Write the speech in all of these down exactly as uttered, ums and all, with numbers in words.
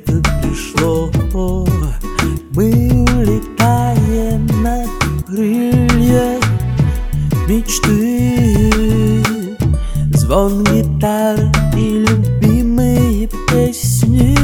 лето пришло, мы улетаем на крыльях мечты. Звон гитары и любимые песни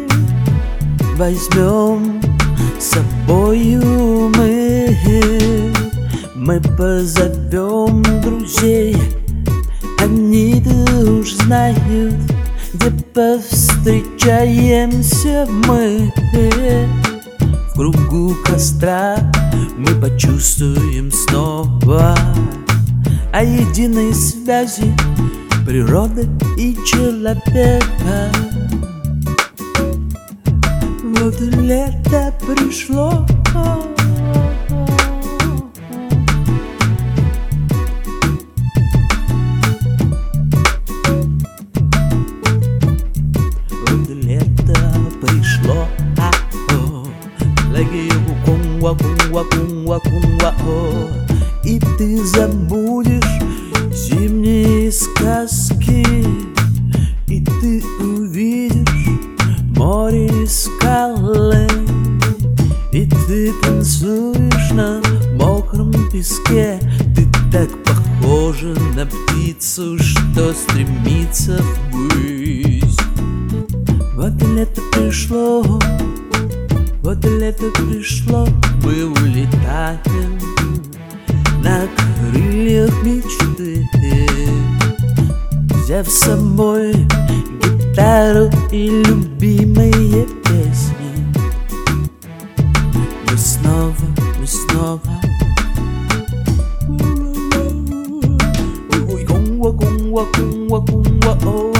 возьмем с собою мы. Мы позовем друзей, они-то уж знают, где повстречаемся мы. В кругу костра мы почувствуем снова о единой связи природы и человека. Вот лето пришло, пришло, а о, лагиеву кунгва кунгва кунгва кунгва о. И ты забудешь зимние сказки, и ты увидишь море и скалы, и ты танцуешь на мокром песке. Ты так похожа на птицу, что стремится ввысь. Вот лето пришло, вот лето пришло, мы улетаем на крыльях мечты, взяв с собой гитару и любимые песни. Мы снова, мы снова ой, ой, кунгва, кунгва, кунгва, кунгва, о.